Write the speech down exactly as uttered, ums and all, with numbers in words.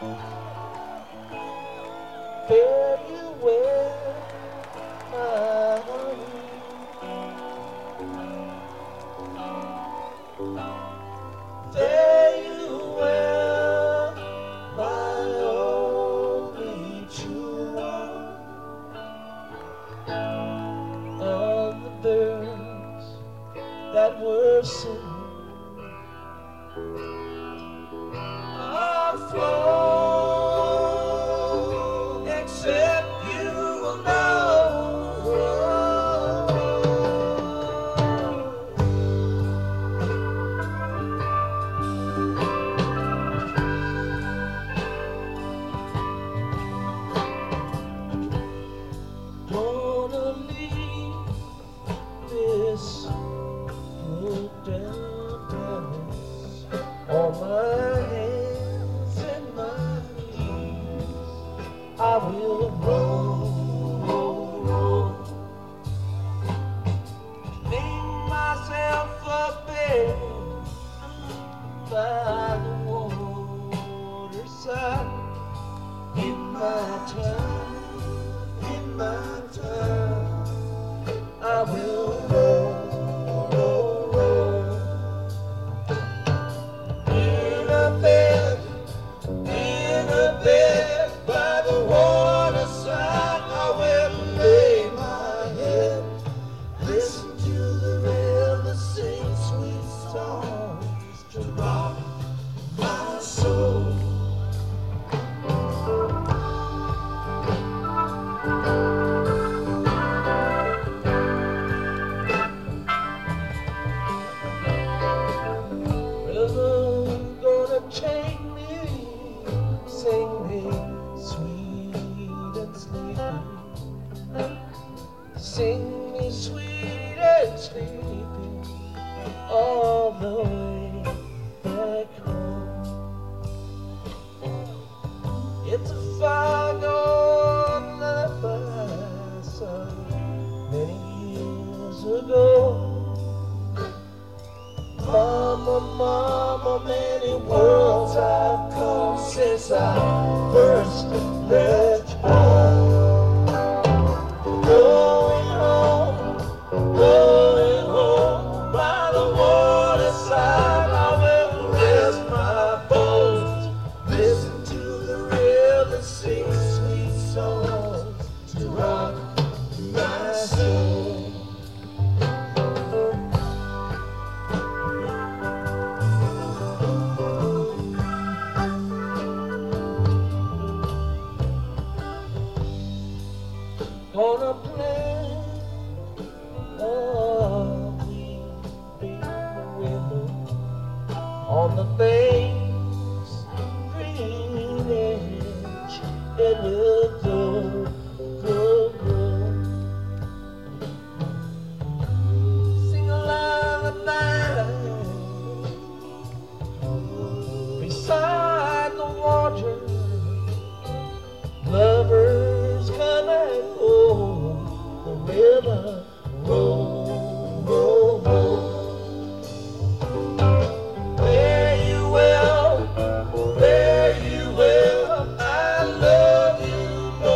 Fare you well, my honey. Fare you well, my only true one. Of the birds that were singing are flown, except you will know. Gonna leave this broke down palace on my hands and my knees. I will roll, roll, roll, make myself a bed by the waterside. In my time, in my time, I will roll, roll, roll. In a bed, in a bed by the waterside, I will lay my head, listen to the river sing sweet songs to rock my soul. Take me, sing me sweet and sleepy. Sing me sweet and sleepy all the way back home. It's a far gone lullaby sung many years ago. Mama, mama, many worlds I've come since I first left home. Going home, going home, by the waterside I will rest my bones. Listen to the river sing sweet songs to rock my soul. Gonna plant a wee baby willow on the bank's green edge. It will grow, grow, grow. Sing a lullaby beside the water. Lovers come and go, the river roll, roll, roll. Fare you well, fare you well, I love you, no